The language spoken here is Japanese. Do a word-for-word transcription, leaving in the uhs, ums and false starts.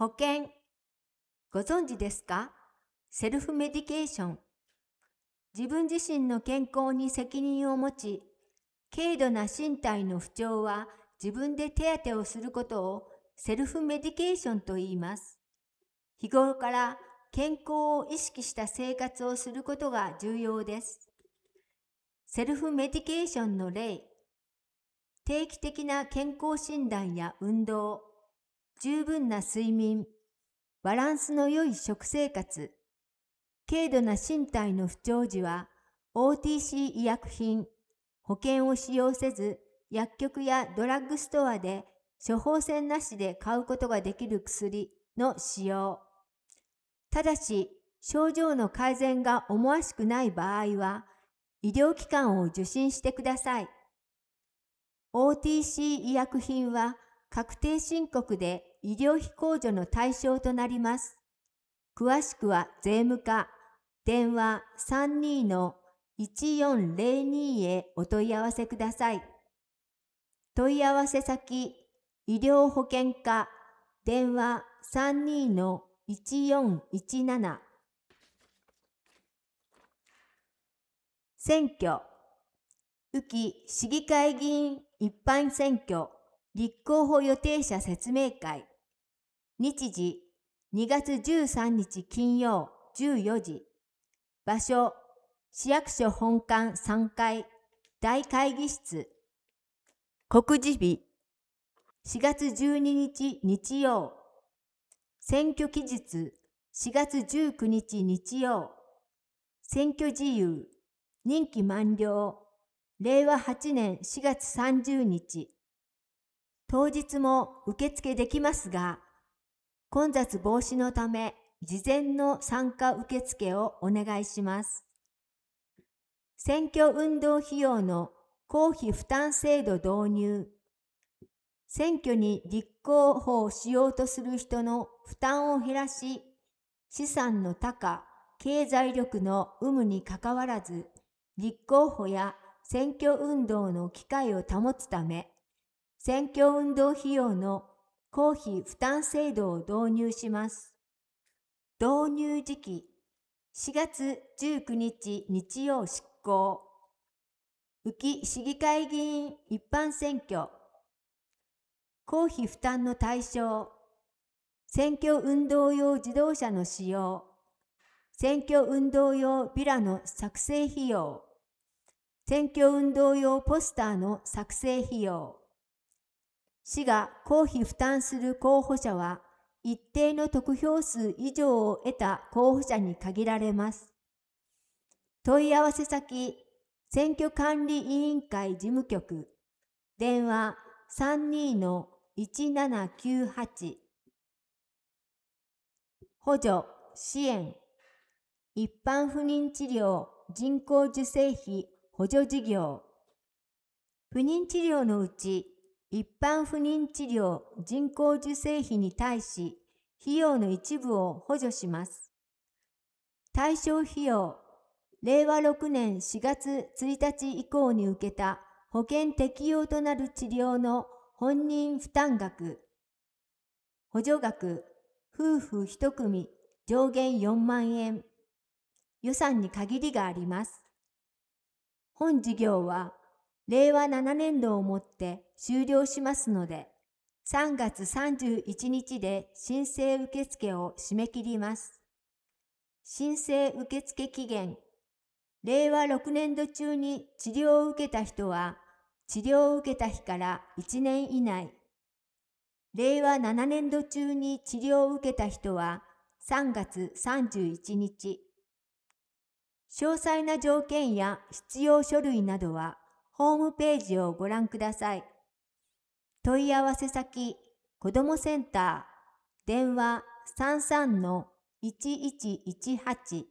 保険。ご存知ですか？セルフメディケーション。自分自身の健康に責任を持ち、軽度な身体の不調は自分で手当てをすることをセルフメディケーションと言います。日頃から健康を意識した生活をすることが重要です。セルフメディケーションの例。定期的な健康診断や運動、十分な睡眠、バランスの良い食生活。軽度な身体の不調時は オーティーシー 医薬品、保険を使用せず薬局やドラッグストアで処方箋なしで買うことができる薬の使用。ただし症状の改善が思わしくない場合は医療機関を受診してください。オーティーシー 医薬品は確定申告で医療費控除の対象となります。詳しくは税務課、電話 さんにーのいちよんぜろに へお問い合わせください。問い合わせ先、医療保険課、電話 さんにーのいちよんいちなな。選挙。宇城市議会議員一般選挙立候補予定者説明会。日時にがつじゅうさんにち金曜じゅうよじ。場所市役所本館さんがい大会議室。告示日しがつじゅうににち日曜。選挙期日しがつじゅうくにち日曜。選挙自由任期満了れいわはちねんしがつさんじゅうにち。当日も受付できますが、混雑防止のため事前の参加受付をお願いします。選挙運動費用の公費負担制度導入。選挙に立候補をしようとする人の負担を減らし、資産の多寡、経済力の有無にかかわらず、立候補や選挙運動の機会を保つため、選挙運動費用の公費負担制度を導入します。導入時期、しがつじゅうくにち日曜執行。宇城市議会議員一般選挙。公費負担の対象。選挙運動用自動車の使用。選挙運動用ビラの作成費用。選挙運動用ポスターの作成費用。市が公費負担する候補者は、一定の得票数以上を得た候補者に限られます。問い合わせ先、選挙管理委員会事務局、電話 さんにーのいちななきゅうはち。補助、支援、一般不妊治療人工授精費補助事業。不妊治療のうち、一般不妊治療人工授精費に対し、費用の一部を補助します。対象費用、れいわろくねんしがつついたち以降に受けた保険適用となる治療の本人負担額。補助額、夫婦一組上限よんまんえん。予算に限りがあります。本事業はれいわななねんどをもって終了しますので、さんがつさんじゅういちにちで申請受付を締め切ります。申請受付期限。れいわろくねんど中に治療を受けた人は、治療を受けた日からいちねん以内。れいわななねんど中に治療を受けた人は、さんがつさんじゅういちにち。詳細な条件や必要書類などは、ホームページをご覧ください。問い合わせ先、子どもセンター、電話 さんさんのいちいちいちはち。